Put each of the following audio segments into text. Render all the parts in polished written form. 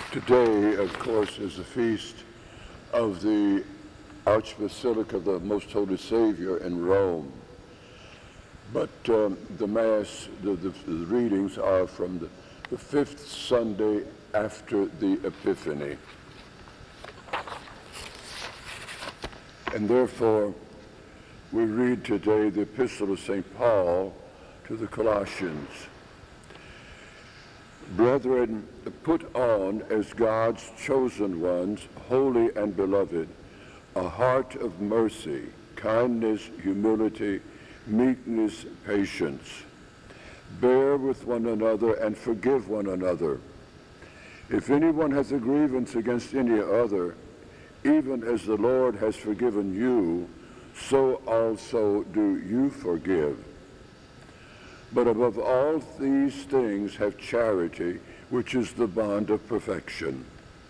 Today, of course, is the feast of the Archbasilica of the Most Holy Savior in Rome. But the Mass, the readings are from the fifth Sunday after the Epiphany. And therefore, we read today the Epistle of St. Paul to the Colossians. Brethren, put on as God's chosen ones, holy and beloved, a heart of mercy, kindness, humility, meekness, patience. Bear with one another and forgive one another. If anyone has a grievance against any other, even as the Lord has forgiven you, so also do you forgive. But above all these things have charity, which is the bond of perfection.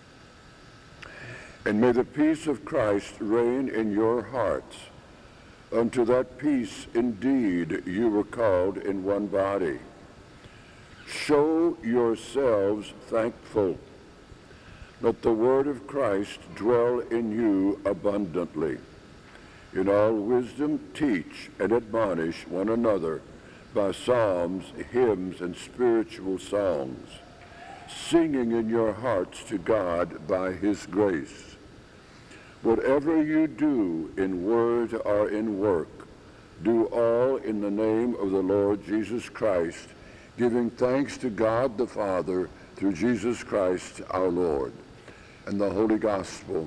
And may the peace of Christ reign in your hearts. Unto that peace indeed you were called in one body. Show yourselves thankful. Let the word of Christ dwell in you abundantly. In all wisdom teach and admonish one another by psalms, hymns, and spiritual songs, singing in your hearts to God by his grace. Whatever you do in word or in work, do all in the name of the Lord Jesus Christ, giving thanks to God the Father through Jesus Christ our Lord. And the Holy Gospel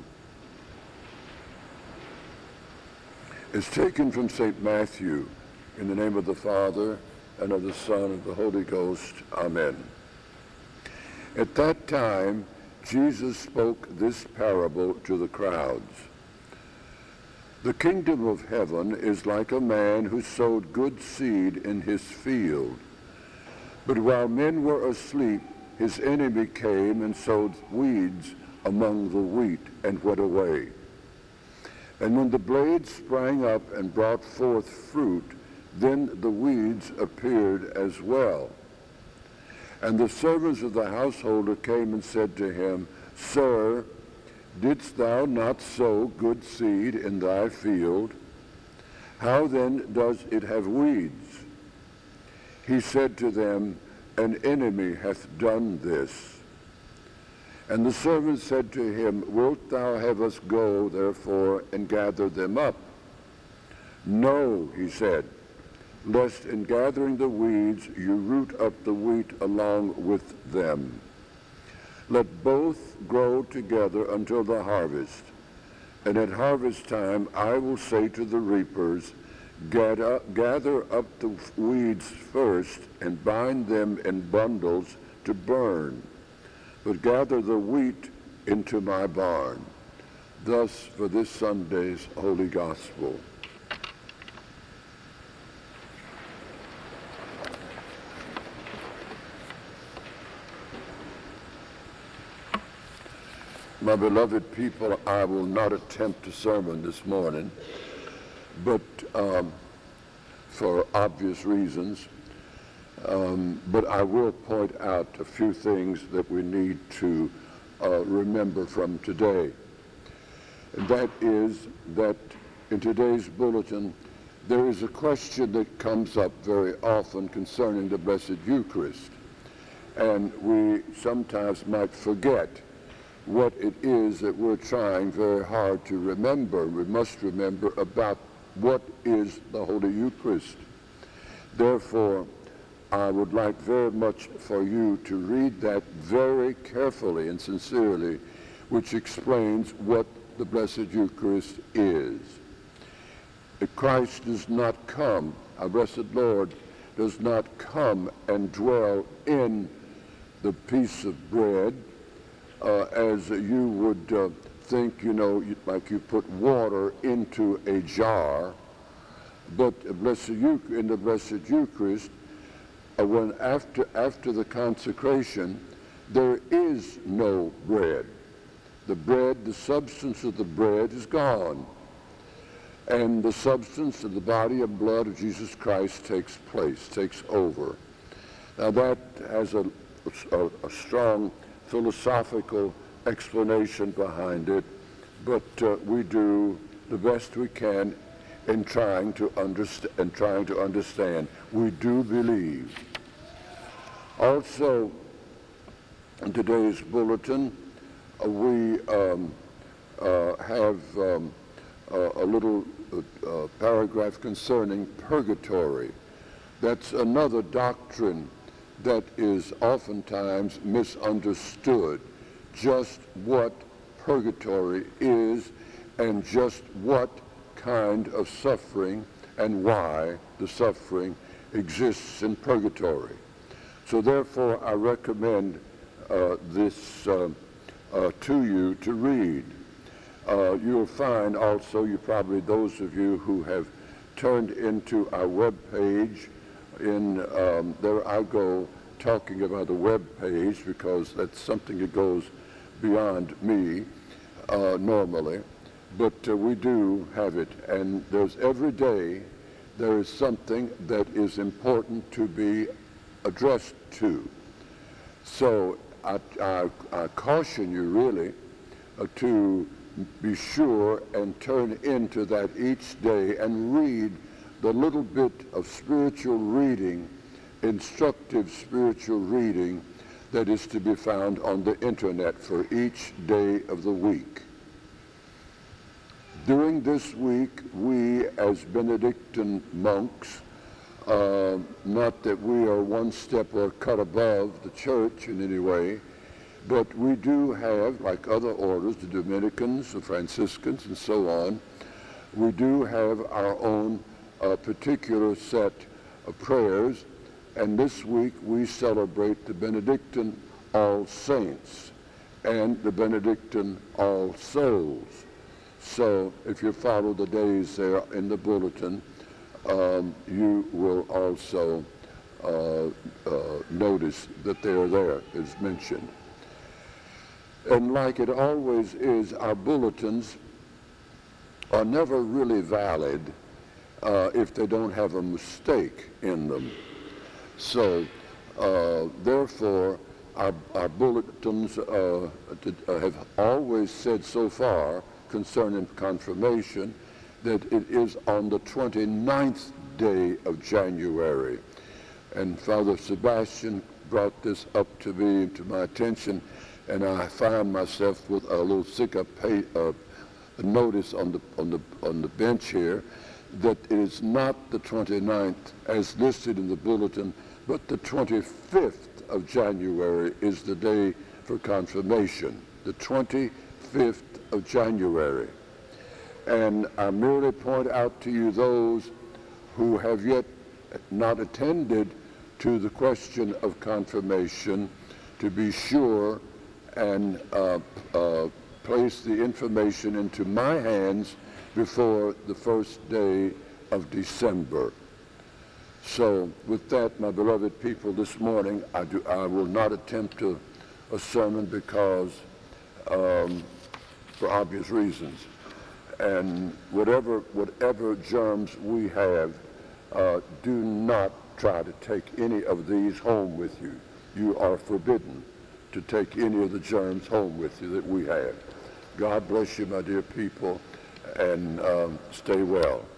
is taken from St. Matthew. In the name of the Father, and of the Son, and of the Holy Ghost. Amen. At that time, Jesus spoke this parable to the crowds. The kingdom of heaven is like a man who sowed good seed in his field. But while men were asleep, his enemy came and sowed weeds among the wheat and went away. And when the blades sprang up and brought forth fruit, then the weeds appeared as well. And the servants of the householder came and said to him, Sir, didst thou not sow good seed in thy field? How then does it have weeds? He said to them, An enemy hath done this. And the servants said to him, Wilt thou have us go, therefore, and gather them up? No, he said, lest in gathering the weeds you root up the wheat along with them. Let both grow together until the harvest. And at harvest time I will say to the reapers, gather up the weeds first and bind them in bundles to burn, but gather the wheat into my barn. Thus for this Sunday's Holy Gospel. My beloved people, I will not attempt a sermon this morning, but for obvious reasons, but I will point out a few things that we need to remember from today. And that is that in today's bulletin, there is a question that comes up very often concerning the Blessed Eucharist. And we sometimes might forget what it is that we're trying very hard to remember. We must remember about what is the Holy Eucharist. Therefore, I would like very much for you to read that very carefully and sincerely, which explains what the Blessed Eucharist is. Christ does not come, our blessed Lord does not come and dwell in the piece of bread, as you would think, like you put water into a jar. But in the Blessed Eucharist, when after the consecration, there is no bread. The substance of the bread is gone. And the substance of the body and blood of Jesus Christ takes over. Now that has a strong philosophical explanation behind it, but we do the best we can in trying to understand. We do believe. Also, in today's bulletin, we have a little paragraph concerning purgatory. That's another doctrine that is oftentimes misunderstood, just what purgatory is and just what kind of suffering and why the suffering exists in purgatory. So therefore, I recommend this to you to read. You'll find also, those of you who have turned into our web page, there I go talking about the web page because that's something that goes beyond me normally, but we do have it, and there's every day there is something that is important to be addressed to. So I caution you really to be sure and turn into that each day and read the little bit of spiritual reading, instructive spiritual reading that is to be found on the internet for each day of the week. During this week, we as Benedictine monks, not that we are one step or cut above the church in any way, but we do have, like other orders, the Dominicans, the Franciscans, and so on, we do have our own particular set of prayers, and this week we celebrate the Benedictine All Saints and the Benedictine All Souls. So if you follow the days there in the bulletin, you will also notice that they are there, as mentioned. And like it always is, our bulletins are never really valid if they don't have a mistake in them. So, therefore, our bulletins have always said so far concerning confirmation that it is on the 29th day of January. And Father Sebastian brought this up to me, to my attention, and I found myself with a little notice on the bench here that it is not the 29th as listed in the bulletin, but the 25th of January is the day for confirmation, the 25th of January. And I merely point out to you those who have yet not attended to the question of confirmation to be sure and place the information into my hands before the first day of December. So with that, my beloved people, this morning I will not attempt a sermon because for obvious reasons. And whatever germs we have, do not try to take any of these home with you. You are forbidden to take any of the germs home with you that we have. God bless you, my dear people, and stay well.